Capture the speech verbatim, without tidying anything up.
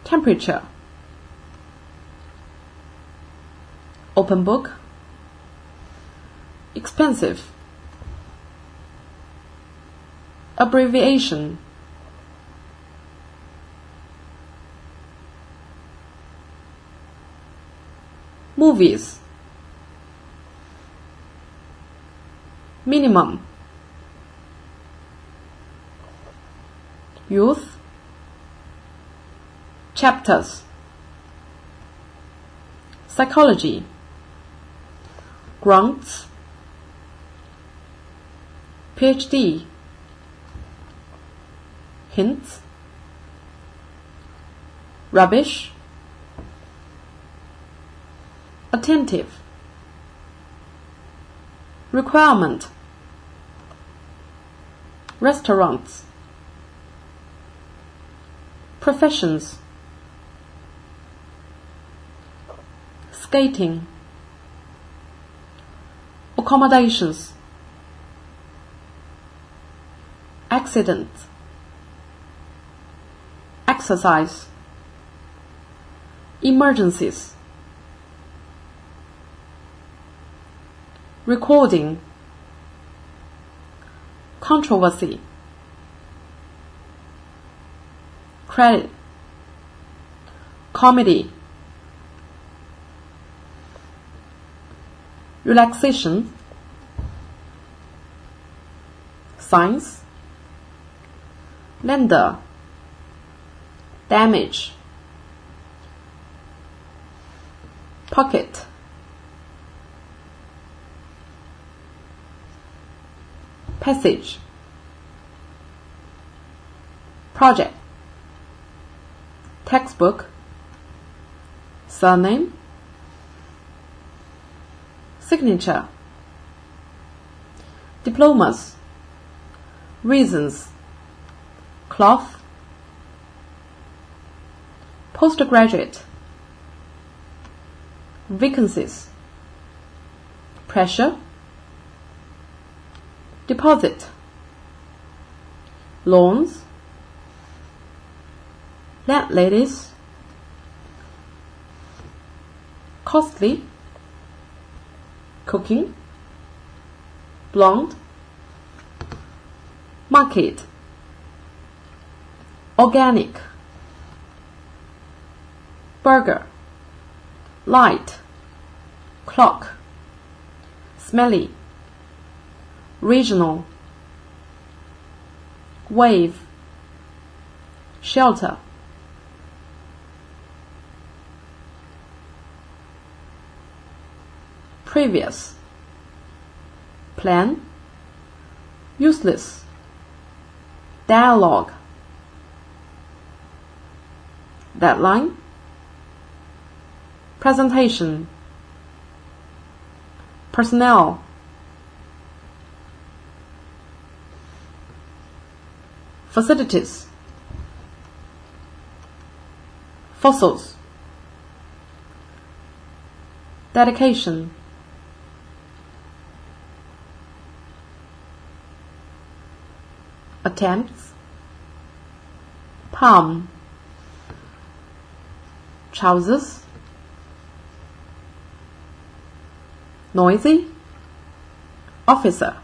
temperature, open book, expensive, abbreviation, movies, minimum, youth, chapters, psychology, grants, PhD, hints, rubbish, attentive, requirement, restaurants, professions, skating, accommodations, accident, exercise, emergencies, recording, controversy, credit, comedy, relaxation, science, lender, damage, pocket, passage, project, textbook, surname, signature, diplomas, reasons, cloth, postgraduate, vacancies, pressure, deposit, loans, landladies, costly, cooking, blonde, market, organic, burger, light, clock, smelly, regional, wave, shelter, previous, plan, useless, dialogue, deadline, presentation, personnel, facilities, fossils, dedication, attempts, palm, trousers, noisy, officer,